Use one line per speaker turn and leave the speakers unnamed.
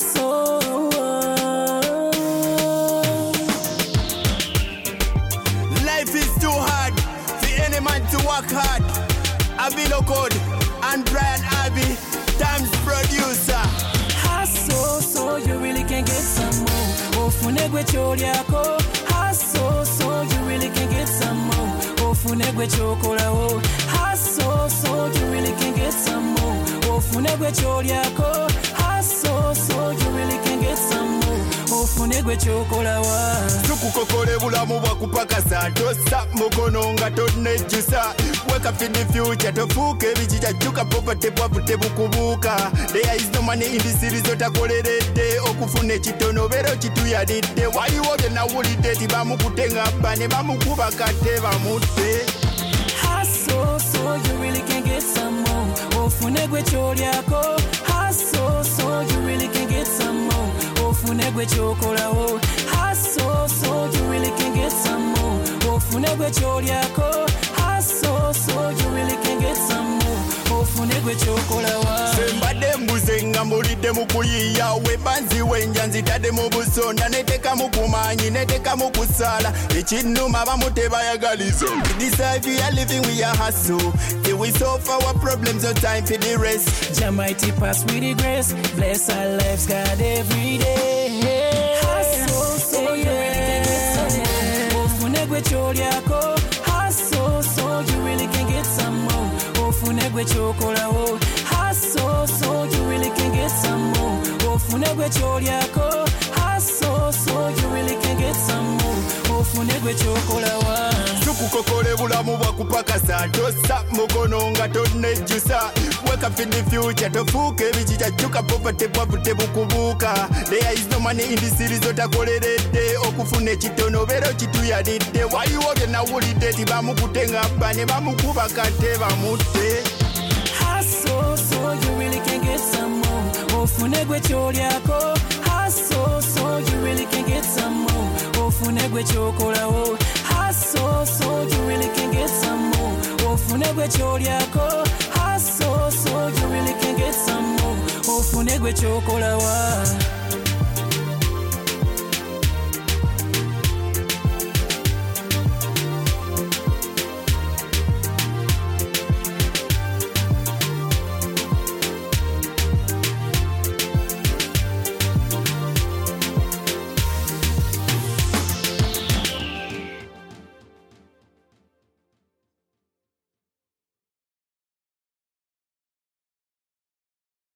hustle.
Life is too hard for any man to work hard. Avilo Code and Brian Abbey, Times producer.
Hustle, so you really can get some more. Ofunegwe cholyako. Hustle, so you really can get some more. Ofunegwe chokolawo. Hustle, so you really can get some more. Ofunegwe cholyako. Hustle, so you really can get some more. Ofunegwe chokolawa.
Tukukokole bulamu bwakupakasa. Tosa mukono nga tonejjusa. Wake up in the future, tofuuka ebijija jjuka poverty bwavudde bukubuuka. There is no money in the series otakoleredde okufuna ekitono obeera okituyalidde. Waliwo bye nawulidde ti bamukute nga bba ne bamukuba kate bamutte.
Hustle, so you really can get some more. Ofunegwe cholyako. Hustle, so you really can get some more. Ofunegwe chokolawo. Hustle, so you really can get some more. Ofunegwe cholyako. Hustle, so you really can get some more. Ofunegwe chokolawa.
Sembadde mbuze nga mulidde mu kuyiya. Webanzi wenja nzitadde mu busonda. Neteka mu kumanyi, neteka mu kusaala. Ekinnuma abamu tebayagaliza. This life we are living we are hustle. Till we solve our problems, no time for the rest.
Jah mighty pass with the grace. Bless our lives, God, every day. Hustle, so you really can get some more. Ofunegwe cholyako. Hustle, so you really can get some more. Ofunegwe chokolawo. Hustle, so you really can get some more. Ofunegwe cholyako. Hustle, so you really can get some more. Ofunegwe chokolawa.
Tukukokole bulamu bwakupakasa. Tosa mukono nga tonejjusa. Wake up in the future, tofuuka ebijija jjuka poverty bwavudde bukubuuka. There is no money in the series otakoleredde okufuna ekitono obeera okituyalidde. Waliwo bye nawulidde ti bamukute nga bba ne bamukuba kate bamutte.
Hustle, so you really can get some more. Ofunegwe cholyako. Hustle, so you really can get some more. Ofunegwe chokolawo. Hustle, so you really can get some more. Ofunegwe cholyako. Hustle, so you really can get some more. Ofunegwe chokolawa.